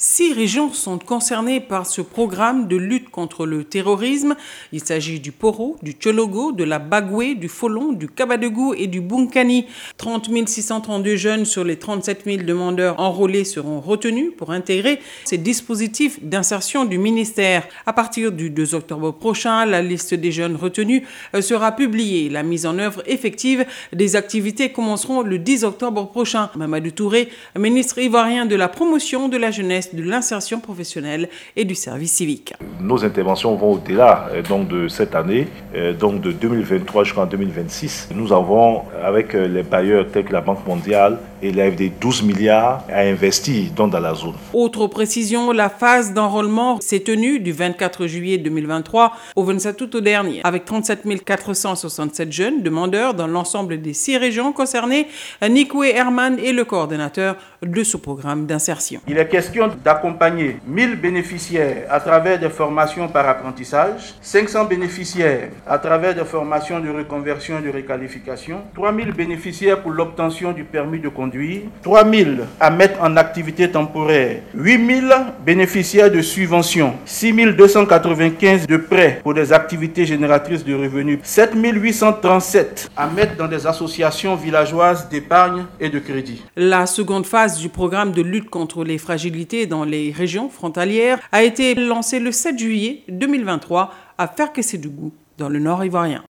6 régions sont concernées par ce programme de lutte contre le terrorisme. Il s'agit du Poro, du Tchologo, de la Bagoué, du Folon, du Kabadougou et du Bunkani. 30 632 jeunes sur les 37 000 demandeurs enrôlés seront retenus pour intégrer ces dispositifs d'insertion du ministère. À partir du 2 octobre prochain, la liste des jeunes retenus sera publiée. La mise en œuvre effective des activités commenceront le 10 octobre prochain. Mamadou Touré, ministre ivoirien de la promotion de la jeunesse, de l'insertion professionnelle et du service civique. Nos interventions vont au-delà de cette année, donc de 2023 jusqu'en 2026. Nous avons, avec les bailleurs tels que la Banque mondiale et l'AFD, 12 milliards à investir dans la zone. Autre précision, la phase d'enrôlement s'est tenue du 24 juillet 2023 au 27 août dernier, avec 37 467 jeunes demandeurs dans l'ensemble des 6 régions concernées. Nikoué Herman est le coordonnateur de ce programme d'insertion. Il est question d'accompagner 1000 bénéficiaires à travers des formations par apprentissage, 500 bénéficiaires à travers des formations de reconversion et de réqualification, 3000 bénéficiaires pour l'obtention du permis de conduire, 3000 à mettre en activité temporaire, 8000 bénéficiaires de subventions, 6295 de prêts pour des activités génératrices de revenus, 7837 à mettre dans des associations villageoises d'épargne et de crédit. La seconde phase du programme de lutte contre les fragilités dans les régions frontalières a été lancée le 7 juillet 2023 à Ferkessédougou, dans le nord ivoirien.